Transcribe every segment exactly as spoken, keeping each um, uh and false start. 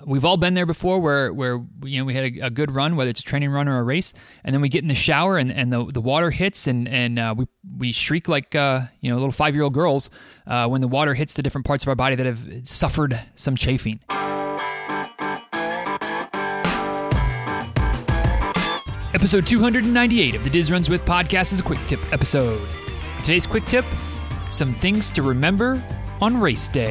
we've all been there before where, where you know, we had a, a good run, whether it's a training run or a race, and then we get in the shower and, and the, the water hits and, and uh, we, we shriek like, uh, you know, little five-year-old girls uh, when the water hits the different parts of our body that have suffered some chafing. Episode two ninety-eight of the Diz Runs With podcast is a quick tip episode. Today's quick tip, some things to remember on race day.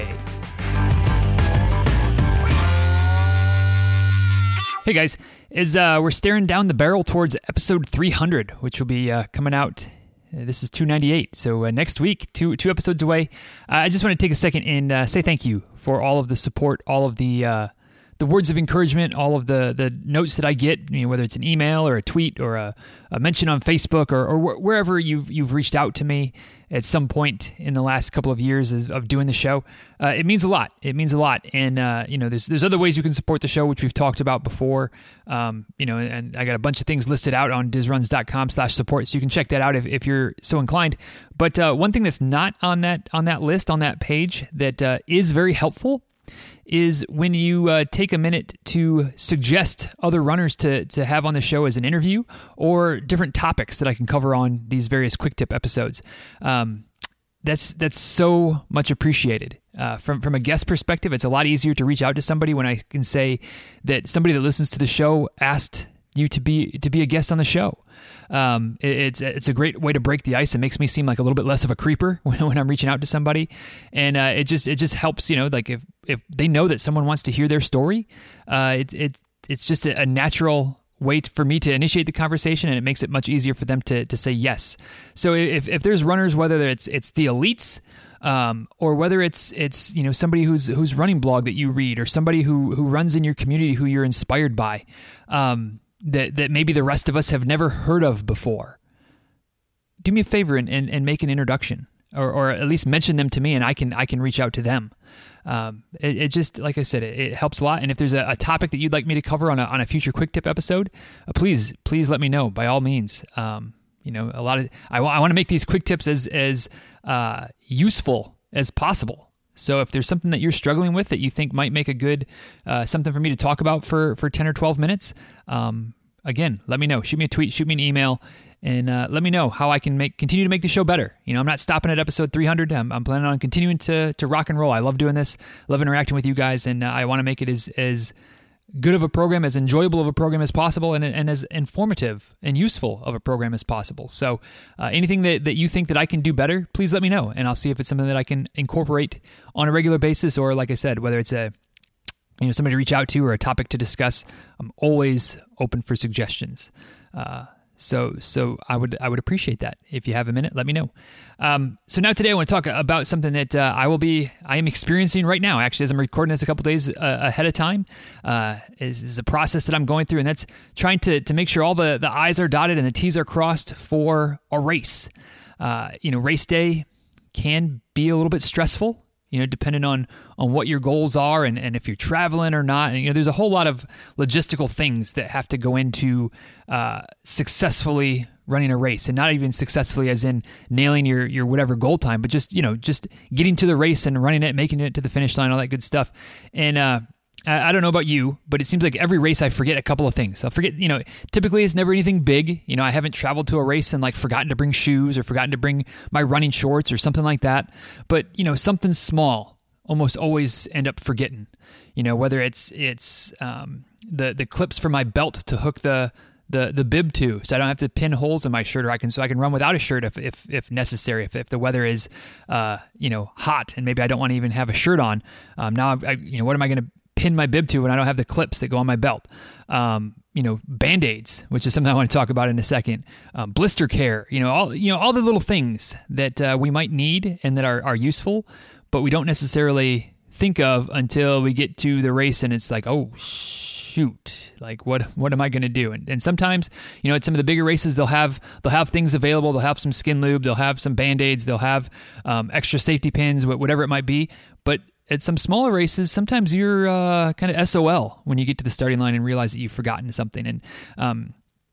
Hey guys, as uh, we're staring down the barrel towards episode three hundred, which will be uh, coming out, uh, this is two ninety-eight, so uh, next week, two two episodes away. Uh, I just want to take a second and uh, say thank you for all of the support, all of the uh, the words of encouragement, all of the, the notes that I get, you know, whether it's an email or a tweet or a, a mention on Facebook or, or wh- wherever you've you've reached out to me at some point in the last couple of years of, of doing the show. Uh, it means a lot. It means a lot. And, uh, you know, there's there's other ways you can support the show, which we've talked about before. Um, you know, and I got a bunch of things listed out on dizruns.com slash support, so you can check that out if, if you're so inclined. But uh, one thing that's not on that on that list, on that page, that uh, is very helpful is when you uh, take a minute to suggest other runners to to have on the show as an interview or different topics that I can cover on these various quick tip episodes. Um, that's that's so much appreciated. Uh, from from a guest perspective, it's a lot easier to reach out to somebody when I can say that somebody that listens to the show asked you to be to be a guest on the show. Um, it, it's it's a great way to break the ice. It makes me seem like a little bit less of a creeper when, when I'm reaching out to somebody, and uh, it just it just helps. You know, like if, if they know that someone wants to hear their story, uh, it it it's just a, a natural way for me to initiate the conversation, and it makes it much easier for them to to say yes. So if if there's runners, whether it's it's the elites. Um, or whether it's it's you know somebody who's who's running blog that you read, or somebody who who runs in your community who you're inspired by, um, that that maybe the rest of us have never heard of before, do me a favor and, and, and make an introduction, or or at least mention them to me, and I can I can reach out to them. Um, it, it just, like I said, it, it helps a lot. And if there's a, a topic that you'd like me to cover on a on a future quick tip episode, uh, please please let me know by all means. Um, You know, a lot of I, w- I want to make these quick tips as as uh, useful as possible. So if there's something that you're struggling with that you think might make a good uh, something for me to talk about for, for ten or twelve minutes, um, again, let me know. Shoot me a tweet, shoot me an email, and uh, let me know how I can make continue to make the show better. You know, I'm not stopping at episode three hundred. I'm, I'm planning on continuing to to rock and roll. I love doing this, love interacting with you guys, and uh, I want to make it as as good of a program, as enjoyable of a program as possible, and, and as informative and useful of a program as possible. So uh, anything that, that you think that I can do better, please let me know, and I'll see if it's something that I can incorporate on a regular basis, or like I said, whether it's a you know somebody to reach out to or a topic to discuss. I'm always open for suggestions. Uh, So, so I would I would appreciate that. If you have a minute, let me know. Um, so now today I want to talk about something that uh, I will be I am experiencing right now. Actually, as I'm recording this a couple days uh, ahead of time, uh, is, is a process that I'm going through, and that's trying to to make sure all the, the I's are dotted and the T's are crossed for a race. Uh, you know, race day can be a little bit stressful. You know, depending on, on what your goals are and, and if you're traveling or not. And, you know, there's a whole lot of logistical things that have to go into uh, successfully running a race, and not even successfully as in nailing your, your whatever goal time, but just, you know, just getting to the race and running it, making it to the finish line, all that good stuff. And, uh, I don't know about you, but it seems like every race I forget a couple of things. I'll forget, you know, typically it's never anything big. You know, I haven't traveled to a race and like forgotten to bring shoes or forgotten to bring my running shorts or something like that. But, you know, something small, almost always end up forgetting, you know, whether it's, it's, um, the, the clips for my belt to hook the, the, the bib to, so I don't have to pin holes in my shirt, or I can, so I can run without a shirt if, if, if necessary, if, if the weather is, uh, you know, hot and maybe I don't want to even have a shirt on. Um, now I, I you know, what am I going to pin my bib to when I don't have the clips that go on my belt? Um, you know, Band-Aids, which is something I want to talk about in a second. Um, blister care, you know, all, you know, all the little things that uh, we might need and that are, are useful, but we don't necessarily think of until we get to the race and it's like, oh, shoot, like what, what am I going to do? And, and sometimes, you know, at some of the bigger races, they'll have, they'll have things available. They'll have some skin lube. They'll have some Band-Aids. They'll have um, extra safety pins, whatever it might be. But at some smaller races, sometimes you're uh, kind of S O L when you get to the starting line and realize that you've forgotten something. And um,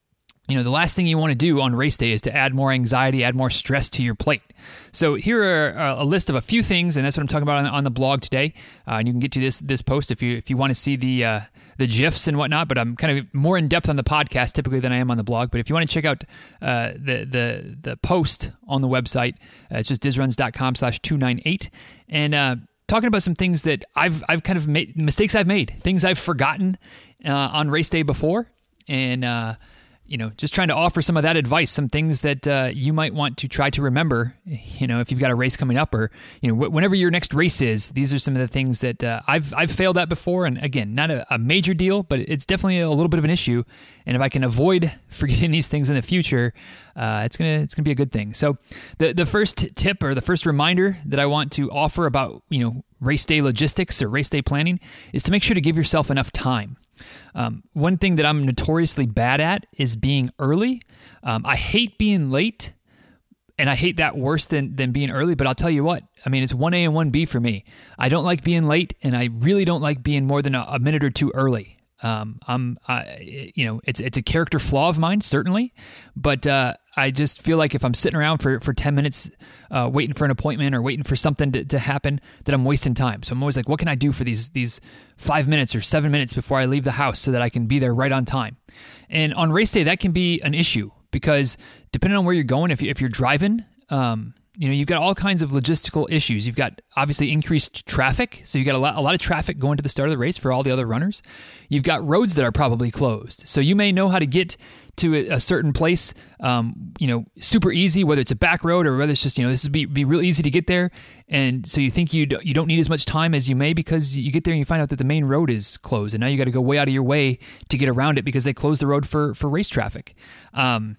you know, the last thing you want to do on race day is to add more anxiety, add more stress to your plate. So here are a list of a few things, and that's what I'm talking about on, on the blog today. Uh, and you can get to this this post if you if you want to see the uh, the GIFs and whatnot. But I'm kind of more in depth on the podcast typically than I am on the blog. But if you want to check out uh, the the the post on the website, uh, it's just dizruns dot com slash two ninety-eight, and uh, talking about some things that I've I've kind of made mistakes I've made, things I've forgotten uh, on race day before, and uh, you know, just trying to offer some of that advice, some things that uh, you might want to try to remember, you know, if you've got a race coming up, or, you know, wh- whenever your next race is. These are some of the things that uh, I've I've failed at before. And again, not a, a major deal, but it's definitely a little bit of an issue. And if I can avoid forgetting these things in the future, uh, it's gonna it's gonna be a good thing. So the the first tip, or the first reminder that I want to offer about, you know, race day logistics or race day planning is to make sure to give yourself enough time. Um, one thing that I'm notoriously bad at is being early. Um, I hate being late, and I hate that worse than, than being early, but I'll tell you what, I mean, it's one A and one B for me. I don't like being late, and I really don't like being more than a, a minute or two early. Um, I'm, I, you know, it's it's a character flaw of mine, certainly, but uh, I just feel like if I'm sitting around for, for ten minutes uh, waiting for an appointment or waiting for something to, to happen, that I'm wasting time. So I'm always like, what can I do for these these five minutes or seven minutes before I leave the house so that I can be there right on time? And on race day, that can be an issue because depending on where you're going, if, you, if you're driving, um, you know, you've got all kinds of logistical issues. You've got obviously increased traffic. So you've got a lot, a lot of traffic going to the start of the race for all the other runners. You've got roads that are probably closed. So you may know how to get to a, a certain place, um, you know, super easy, whether it's a back road or whether it's just, you know, this would be, be real easy to get there. And so you think you, do, you don't need as much time as you may because you get there and you find out that the main road is closed. And now you got to go way out of your way to get around it because they closed the road for, for race traffic. Um,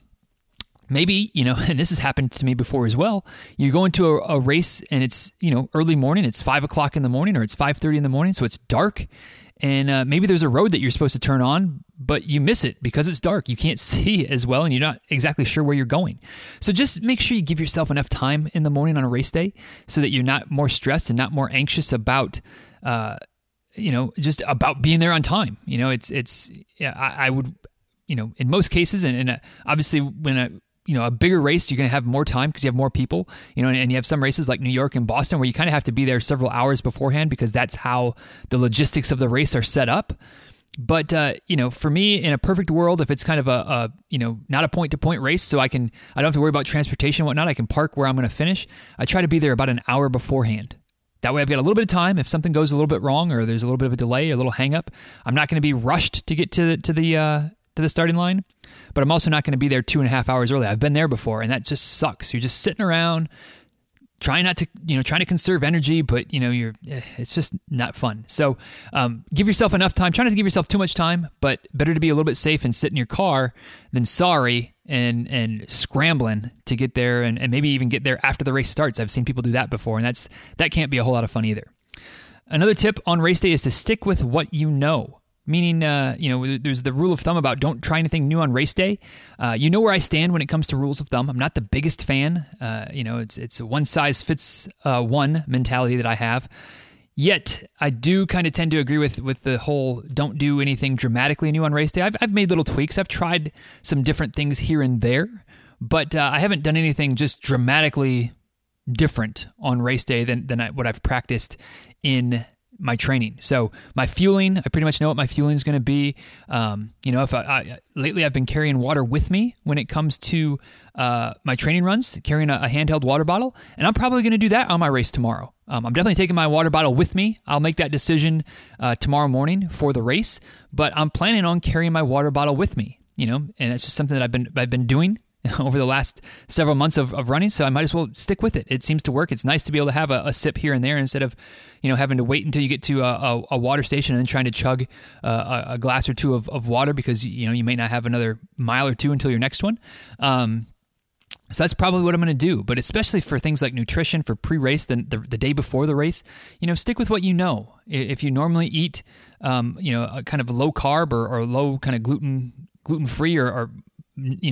Maybe, you know, and this has happened to me before as well, you go into a, a race and it's, you know, early morning, it's five o'clock in the morning or it's five thirty in the morning, so it's dark, and uh, maybe there's a road that you're supposed to turn on, but you miss it because it's dark. You can't see as well, and you're not exactly sure where you're going. So just make sure you give yourself enough time in the morning on a race day so that you're not more stressed and not more anxious about, uh, you know, just about being there on time. You know, it's, it's, yeah, I, I would, you know, in most cases, and, and obviously when a, you know, a bigger race, you're going to have more time because you have more people, you know, and, and you have some races like New York and Boston where you kind of have to be there several hours beforehand because that's how the logistics of the race are set up. But, uh, you know, for me, in a perfect world, if it's kind of a, a, you know, not a point-to-point race, so I can, I don't have to worry about transportation and whatnot, I can park where I'm going to finish, I try to be there about an hour beforehand. That way I've got a little bit of time. If something goes a little bit wrong or there's a little bit of a delay, a little hang-up, I'm not going to be rushed to get to the, to the, uh, to the starting line, but I'm also not going to be there two and a half hours early. I've been there before, and that just sucks. You're just sitting around, trying not to, you know, trying to conserve energy, but you know, you're, it's just not fun. So um, give yourself enough time. Try not to give yourself too much time, but better to be a little bit safe and sit in your car than sorry and and scrambling to get there, and, and maybe even get there after the race starts. I've seen people do that before, and that's that can't be a whole lot of fun either. Another tip on race day is to stick with what you know. Meaning, uh, you know, there's the rule of thumb about don't try anything new on race day. Uh, you know where I stand when it comes to rules of thumb. I'm not the biggest fan. Uh, you know, it's it's a one size fits uh, one mentality that I have. Yet, I do kind of tend to agree with with the whole don't do anything dramatically new on race day. I've I've made little tweaks. I've tried some different things here and there, but uh, I haven't done anything just dramatically different on race day than than I, what I've practiced in my training. So my fueling, I pretty much know what my fueling is going to be. Um, you know, if I, I lately I've been carrying water with me when it comes to uh, my training runs, carrying a, a handheld water bottle, and I'm probably going to do that on my race tomorrow. Um, I'm definitely taking my water bottle with me. I'll make that decision uh, tomorrow morning for the race, but I'm planning on carrying my water bottle with me. You know, and it's just something that I've been I've been doing over the last several months of, of running, so I might as well stick with it. It seems to work. It's nice to be able to have a, a sip here and there instead of, you know, having to wait until you get to a, a, a water station and then trying to chug uh, a, a glass or two of, of water because, you know, you may not have another mile or two until your next one. Um, so that's probably what I'm going to do. But especially for things like nutrition, for pre-race, the, the, the day before the race, you know, stick with what you know. If you normally eat, um, you know, a kind of low carb or, or low kind of gluten, gluten-free or, or, you know,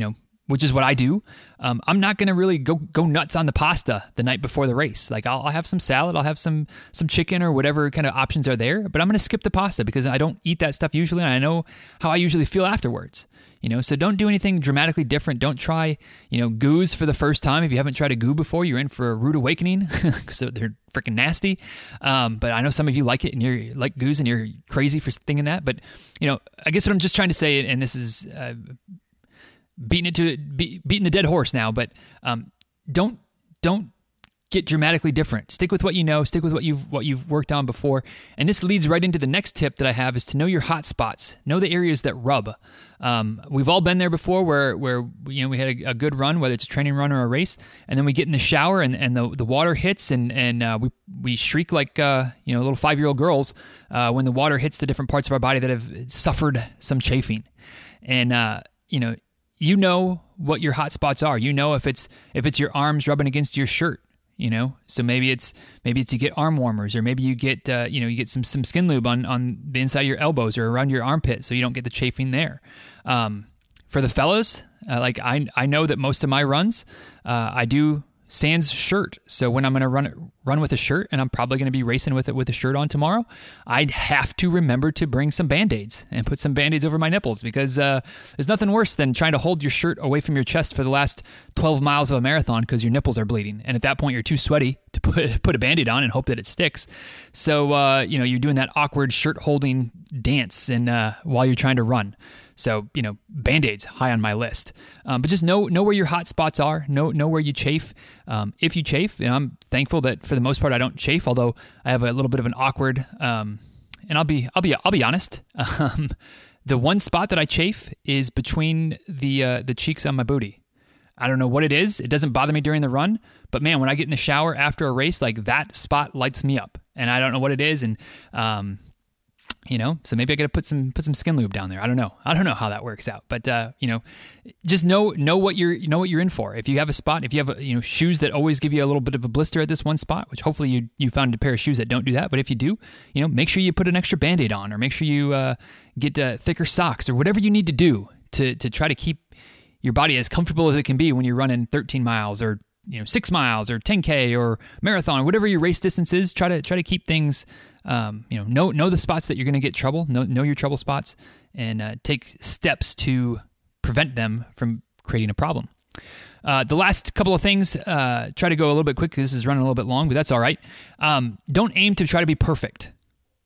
which is what I do, um, I'm not going to really go go nuts on the pasta the night before the race. Like I'll, I'll have some salad, I'll have some some chicken or whatever kind of options are there, but I'm going to skip the pasta because I don't eat that stuff usually, and I know how I usually feel afterwards. You know, so don't do anything dramatically different. Don't try, you know, goos for the first time. If you haven't tried a goo before, you're in for a rude awakening because they're freaking nasty. Um, but I know some of you like it and you're like goos and you're crazy for thinking that. But, you know, I guess what I'm just trying to say, and this is uh, beating it to be, beating the dead horse now, but um, don't don't get dramatically different. Stick with what you know. Stick with what you've what you've worked on before. And this leads right into the next tip that I have is to know your hot spots. Know the areas that rub. Um, we've all been there before where where you know we had a, a good run, whether it's a training run or a race, and then we get in the shower and, and the the water hits and and uh, we we shriek like uh, you know little five year old girls uh, when the water hits the different parts of our body that have suffered some chafing. And uh, you know you know what your hot spots are. You know if it's if it's your arms rubbing against your shirt. You know, so maybe it's maybe it's you get arm warmers, or maybe you get uh, you know you get some some skin lube on, on the inside of your elbows or around your armpit, so you don't get the chafing there. Um, for the fellas, uh, like I I know that most of my runs, uh, I do sans shirt. So when I'm going to run run with a shirt, and I'm probably going to be racing with it with a shirt on tomorrow, I'd have to remember to bring some Band-Aids and put some Band-Aids over my nipples, because uh, there's nothing worse than trying to hold your shirt away from your chest for the last twelve miles of a marathon because your nipples are bleeding. And at that point, you're too sweaty to put put a Band-Aid on and hope that it sticks. So, uh, you know, you're doing that awkward shirt holding dance and uh, while you're trying to run. So, you know, Band-Aids high on my list. Um, but just know know where your hot spots are. Know know where you chafe. Um, if you chafe, you know, I'm thankful that for the most part I don't chafe. Although I have a little bit of an awkward. Um, and I'll be I'll be I'll be honest. Um, the one spot that I chafe is between the uh, the cheeks on my booty. I don't know what it is. It doesn't bother me during the run, but man, when I get in the shower after a race, like that spot lights me up, and I don't know what it is. And um, You know, so maybe I got to put some put some skin lube down there. I don't know. I don't know how that works out, but uh, you know, just know know what you're know what you're in for. If you have a spot, if you have a, you know shoes that always give you a little bit of a blister at this one spot, which hopefully you you found a pair of shoes that don't do that. But if you do, you know, make sure you put an extra Band-Aid on, or make sure you uh, get uh, thicker socks, or whatever you need to do to to try to keep your body as comfortable as it can be when you're running thirteen miles or you know six miles or ten K or marathon, or whatever your race distance is. Try to try to keep things. Um, you know, know know the spots that you're going to get trouble. Know know your trouble spots, and uh, take steps to prevent them from creating a problem. Uh, the last couple of things, uh, try to go a little bit quick. This is running a little bit long, but that's all right. Um, don't aim to try to be perfect.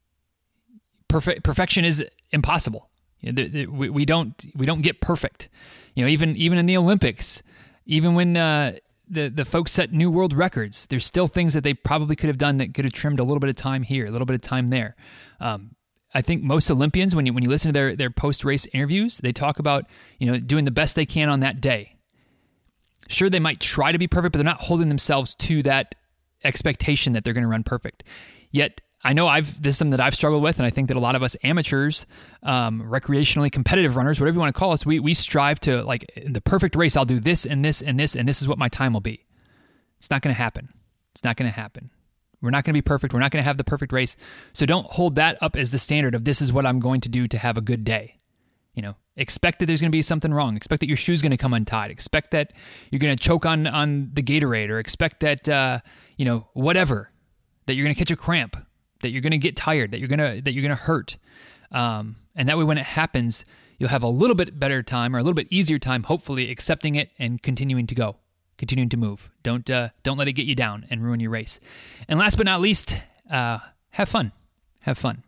Perfect perfection is impossible. You know, the, the, we, we don't we don't get perfect. You know, even even in the Olympics, even when uh, the the folks set new world records, there's still things that they probably could have done that could have trimmed a little bit of time here, a little bit of time there. Um, I think most Olympians, when you when you listen to their their post race interviews, they talk about you know doing the best they can on that day. Sure, they might try to be perfect, but they're not holding themselves to that expectation that they're going to run perfect. Yet, I know I've this is something that I've struggled with, and I think that a lot of us amateurs, um, recreationally competitive runners, whatever you want to call us, we we strive to, like, in the perfect race, I'll do this and this and this, and this is what my time will be. It's not going to happen. It's not going to happen. We're not going to be perfect. We're not going to have the perfect race. So don't hold that up as the standard of this is what I'm going to do to have a good day. You know, expect that there's going to be something wrong. Expect that your shoe's going to come untied. Expect that you're going to choke on on the Gatorade, or expect that uh, you know whatever, that you're going to catch a cramp, that you're going to get tired, that you're going to that you're going to hurt, um, and that way when it happens, you'll have a little bit better time, or a little bit easier time, hopefully, accepting it and continuing to go, continuing to move. Don't uh, don't let it get you down and ruin your race. And last but not least, uh, have fun. Have fun.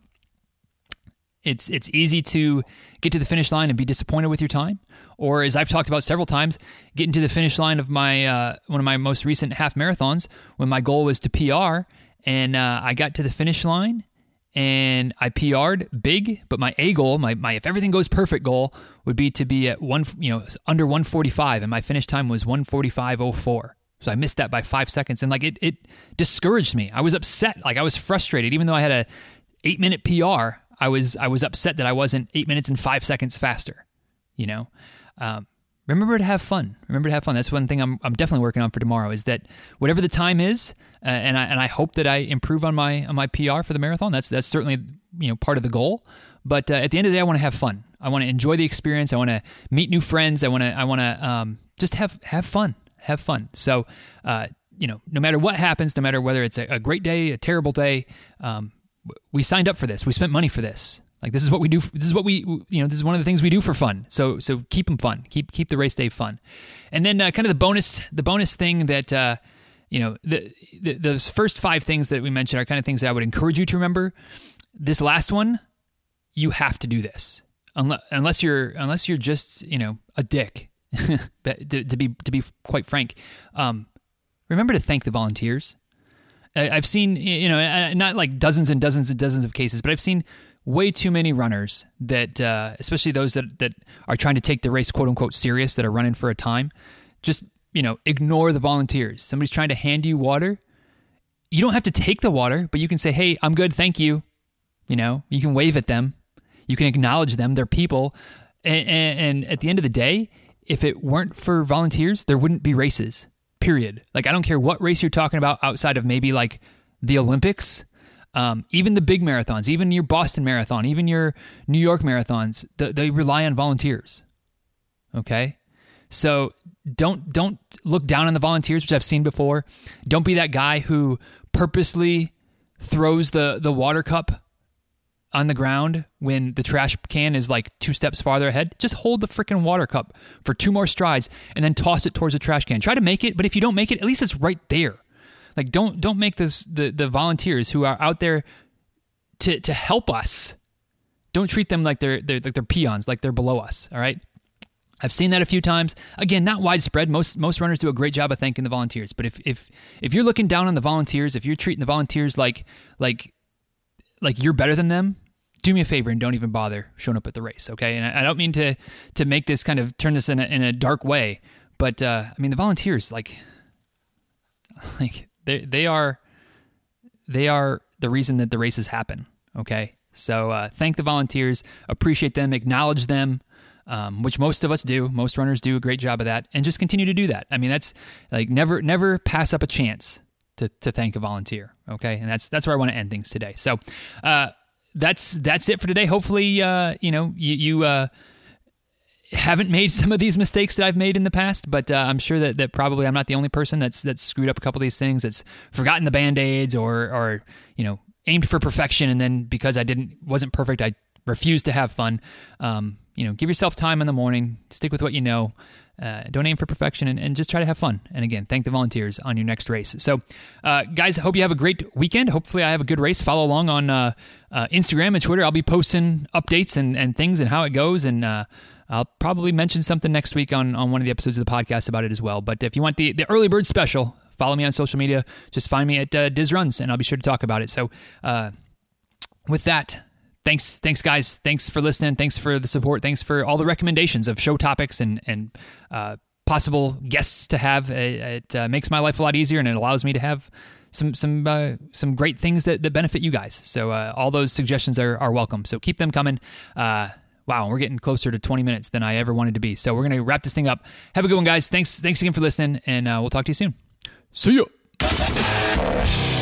It's it's easy to get to the finish line and be disappointed with your time, or, as I've talked about several times, getting to the finish line of my uh, one of my most recent half marathons when my goal was to P R, and uh, I got to the finish line and I P R'd big, but my A goal, my my if everything goes perfect goal, would be to be at one you know under one forty-five, and my finish time was one forty-five oh four. So I missed that by five seconds, and like it it discouraged me. I was upset, like I was frustrated, even though I had a eight minute P R. I was I was upset that I wasn't eight minutes and five seconds faster. You know, um, remember to have fun. Remember to have fun. That's one thing I'm I'm definitely working on for tomorrow. Is that whatever the time is, uh, and I and I hope that I improve on my on my P R for the marathon. That's that's certainly you know part of the goal. But uh, at the end of the day, I want to have fun. I want to enjoy the experience. I want to meet new friends. I want to I want to um, just have have fun, have fun. So, uh, you know, no matter what happens, no matter whether it's a, a great day, a terrible day, um, we signed up for this. We spent money for this. Like, this is what we do. This is what we, you know, this is one of the things we do for fun. So, so keep them fun. Keep, keep the race day fun. And then uh, kind of the bonus, the bonus thing that, uh, you know, the, the, those first five things that we mentioned are kind of things that I would encourage you to remember. This last one, you have to do this. Unless, unless you're, unless you're just, you know, a dick, to, to be, to be quite frank. Um, remember to thank the volunteers. I, I've seen, you know, not like dozens and dozens and dozens of cases, but I've seen way too many runners that, uh, especially those that, that are trying to take the race quote unquote serious, that are running for a time, just, you know, ignore the volunteers. Somebody's trying to hand you water. You don't have to take the water, but you can say, hey, I'm good, thank you. You know, you can wave at them. You can acknowledge them. They're people. And, and, and at the end of the day, if it weren't for volunteers, there wouldn't be races, period. Like, I don't care what race you're talking about outside of maybe like the Olympics. Um, even the big marathons, even your Boston Marathon, even your New York marathons, th- they rely on volunteers. Okay? So don't don't look down on the volunteers, which I've seen before. Don't be that guy who purposely throws the, the water cup on the ground when the trash can is like two steps farther ahead. Just hold the freaking water cup for two more strides and then toss it towards the trash can. Try to make it, but if you don't make it, at least it's right there. Like, don't don't make this the, the volunteers who are out there to to help us. Don't treat them like they're they're like they're peons, like they're below us. All right. I've seen that a few times. Again, not widespread. Most most runners do a great job of thanking the volunteers. But if if if you're looking down on the volunteers, if you're treating the volunteers like like like you're better than them, do me a favor and don't even bother showing up at the race. Okay. And I, I don't mean to to make this kind of turn this in a, in a dark way, but uh, I mean the volunteers like like. They they are they are the reason that the races happen. Okay, so uh, thank the volunteers, appreciate them, acknowledge them, um, which most of us do. Most runners do a great job of that, and just continue to do that. I mean, that's like never never pass up a chance to to thank a volunteer. Okay, and that's that's where I want to end things today. So uh, that's that's it for today. Hopefully, uh, you know you. you uh, haven't made some of these mistakes that I've made in the past, but uh, I'm sure that, that probably I'm not the only person that's that's screwed up a couple of these things, that's forgotten the Band-Aids or or you know aimed for perfection, and then because I didn't wasn't perfect, I refused to have fun. Um, you know, give yourself time in the morning, stick with what you know, uh, don't aim for perfection, and, and just try to have fun. And again, thank the volunteers on your next race. So, uh, guys, I hope you have a great weekend. Hopefully, I have a good race. Follow along on uh, uh, Instagram and Twitter. I'll be posting updates and, and things and how it goes, and uh, I'll probably mention something next week on, on one of the episodes of the podcast about it as well. But if you want the, the early bird special, follow me on social media. Just find me at uh, Diz Runs, and I'll be sure to talk about it. So uh, with that, thanks, thanks guys. Thanks for listening. Thanks for the support. Thanks for all the recommendations of show topics and, and uh, possible guests to have. It, it uh, makes my life a lot easier, and it allows me to have some some uh, some great things that, that benefit you guys. So uh, all those suggestions are, are welcome. So keep them coming. Uh, Wow, we're getting closer to twenty minutes than I ever wanted to be. So we're going to wrap this thing up. Have a good one, guys. Thanks, thanks again for listening, and uh, we'll talk to you soon. See ya.